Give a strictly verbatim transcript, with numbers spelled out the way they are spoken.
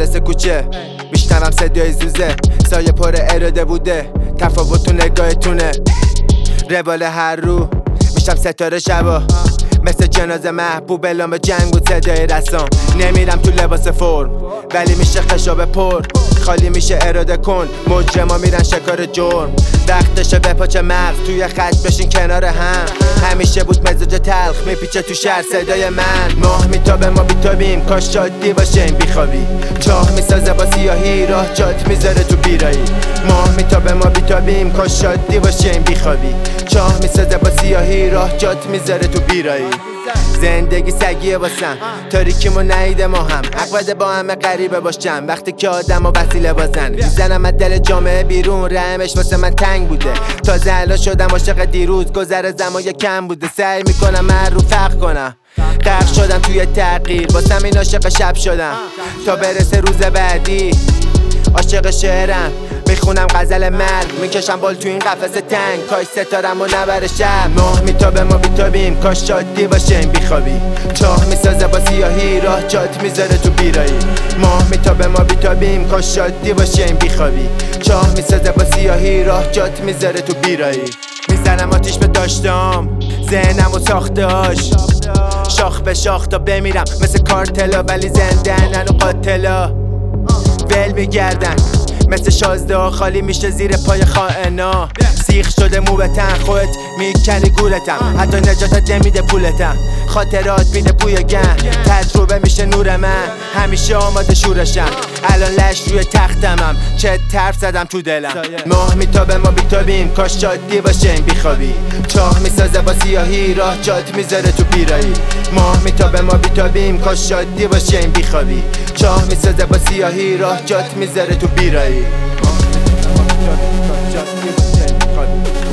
برسه کوچه میشنوم صدای زوزه، سایه پر اراده بوده، تفاوت تو نگاهتونه. روال هر رو میشم ستاره شبا، مثل جنازه محبوب اعلام جنگ بود صدای رسام. نمیرم تو لباس فرم ولی میشه خشاب پر، خالی میشه اراده کن، مجرما میرن شکار جرم. وقتشه بپاچه مغز توی خط بشین کنار هم، همیشه بود مزاج تلخ میپیچه تو شهر صدای من. ماه میتابه ما بیتابیم، کاش شادی باشه این بیخوابی، چاه میسازه با سیاهی راه جات میذاره تو بیرایی. ماه میتابه ما بیتابیم، کاش شادی باشه این بیخوابی، چاه میسازه با سیاهی راه جات میذاره تو بیرایی. زندگی سگیه واسم، تاریکیمو نهیده ما هم، حق بده با همه غریبه باشم وقتی که آدم و وسیله بازن. میزنم از دل جامعه بیرون، رحمش واسه من تنگ بوده، تازه الان شدم عاشق دیروز، گذر زمان کم بوده. سعی میکنم من رو فرق کنم، غرق شدم توی تغییر، واسم این عاشق شب شدم تا برسه روز بعدی. عاشق شعرم میخونم غزل مرگ، میکشم بال تو این قفس تنگ، کاش ستارم و نبره شب. ماه میتابه ما بیتابیم، کاش شادی باشه این بیخوابی، چاه میسازه با سیاهی راه جات میذاره تو بیرایی. ماه میتابه ما بیتابیم، کاش شادی باشه این بیخوابی، چاه میسازه با سیاهی راه جات میذاره تو بیرایی. میزنم آتیش به داشتم ذهنم و ساختهاش، شاخ به شاخ تا بمیرم مثل کارتلا، ولی زنده‌اند و قاتلا ول میگردن مثل شازده ها، خالی میشه زیر پای خائنا. سیخ شده مو به تن، خودت میکنی گولتم، حتی نجاتت نمیده پولتم، خاطرات میده بوی گن، تجربه میشه نور من، همیشه آماده شورشم، الان لش روی تختمم، چه طرف زدم تو دلم. ماه میتابه ما بیتابیم، کاش شادی باشه این بیخوابی، چاه میسازه با سیاهی راه جات میذاره تو بیرایی. ماه میتابه ما بیتابیم، کاش شادی باشه این بیخوابی، چاه میسازه با سیاهی راه جات میذاره تو بیرایی.